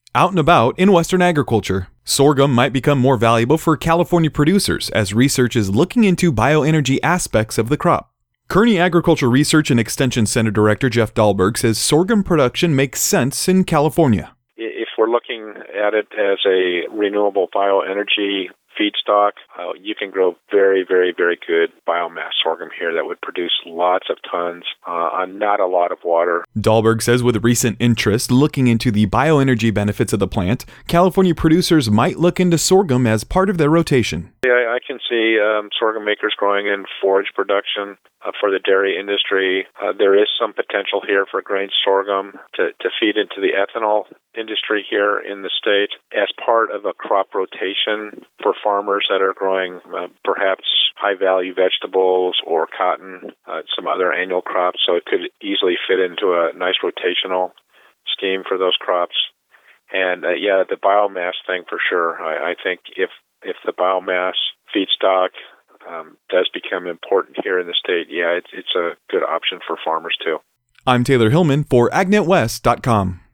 Out and about in Western agriculture, sorghum might become more valuable for California producers as research is looking into bioenergy aspects of the crop. Kearney Agriculture Research and Extension Center Director Jeff Dahlberg says sorghum production makes sense in California. If we're looking at it as a renewable bioenergy feedstock, you can grow very, very, very good biomass sorghum here that would produce lots of tons on not a lot of water. Dahlberg says with recent interest looking into the bioenergy benefits of the plant, California producers might look into sorghum as part of their rotation. Yeah, I can see sorghum makers growing in forage production for the dairy industry. There is some potential here for grain sorghum to feed into the ethanol industry here in the state as part of a crop rotation for farmers that are growing perhaps high-value vegetables or cotton, some other annual crops. So it could easily fit into a nice rotational scheme for those crops. And the biomass thing for sure. I think if the biomass feedstock does become important here in the state, it's a good option for farmers too. I'm Taylor Hillman for AgNetWest.com.